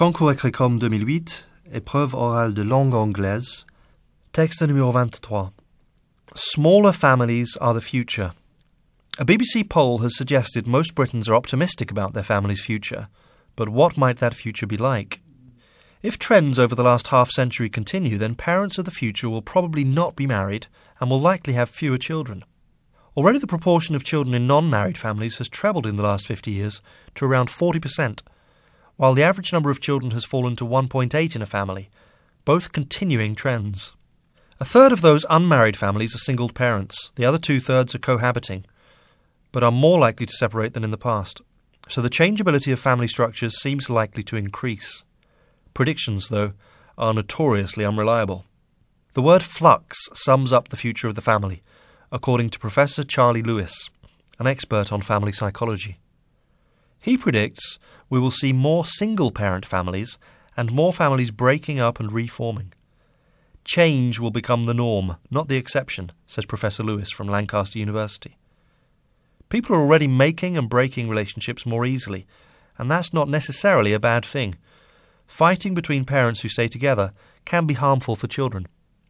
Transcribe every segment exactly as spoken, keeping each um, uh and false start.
Concours Écrecom deux mille huit, épreuve orale de langue anglaise, texte numéro vingt-trois. Smaller families are the future. A B B C poll has suggested most Britons are optimistic about their family's future, but what might that future be like? If trends over the last half-century continue, then parents of the future will probably not be married and will likely have fewer children. Already the proportion of children in non-married families has trebled in the last fifty years to around forty percent, while the average number of children has fallen to one point eight in a family, both continuing trends. A third of those unmarried families are single parents, the other two-thirds are cohabiting, but are more likely to separate than in the past. So the changeability of family structures seems likely to increase. Predictions, though, are notoriously unreliable. The word flux sums up the future of the family, according to Professor Charlie Lewis, an expert on family psychology. He predicts we will see more single-parent families and more families breaking up and reforming. Change will become the norm, not the exception, says Professor Lewis from Lancaster University. People are already making and breaking relationships more easily, and that's not necessarily a bad thing. Fighting between parents who stay together can be harmful for children.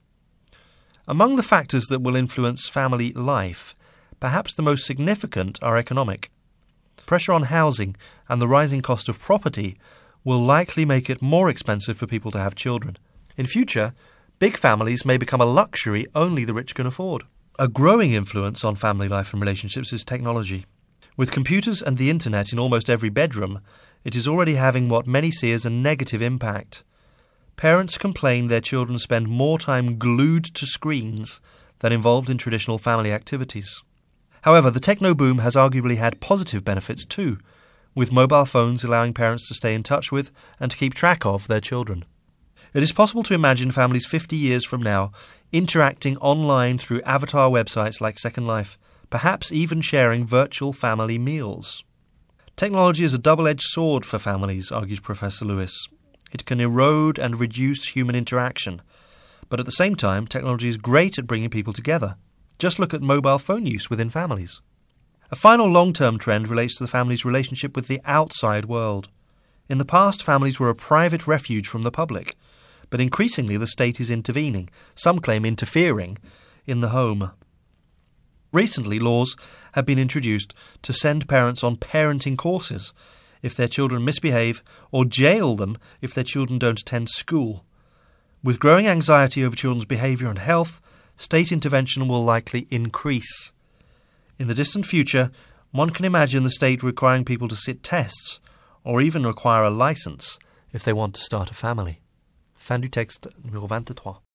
Among the factors that will influence family life, perhaps the most significant are economic. Pressure on housing and the rising cost of property will likely make it more expensive for people to have children. In future, big families may become a luxury only the rich can afford. A growing influence on family life and relationships is technology. With computers and the internet in almost every bedroom, it is already having what many see as a negative impact. Parents complain their children spend more time glued to screens than involved in traditional family activities. However, the techno boom has arguably had positive benefits too, with mobile phones allowing parents to stay in touch with and to keep track of their children. It is possible to imagine families fifty years from now interacting online through avatar websites like Second Life, perhaps even sharing virtual family meals. Technology is a double-edged sword for families, argues Professor Lewis. It can erode and reduce human interaction, but at the same time, technology is great at bringing people together. Just look at mobile phone use within families. A final long-term trend relates to the family's relationship with the outside world. In the past, families were a private refuge from the public, but increasingly the state is intervening, some claim interfering, in the home. Recently, laws have been introduced to send parents on parenting courses if their children misbehave, or jail them if their children don't attend school. With growing anxiety over children's behaviour and health, state intervention will likely increase. In the distant future, one can imagine the state requiring people to sit tests, or even require a licence if they want to start a family. Fin du texte numéro vingt-trois.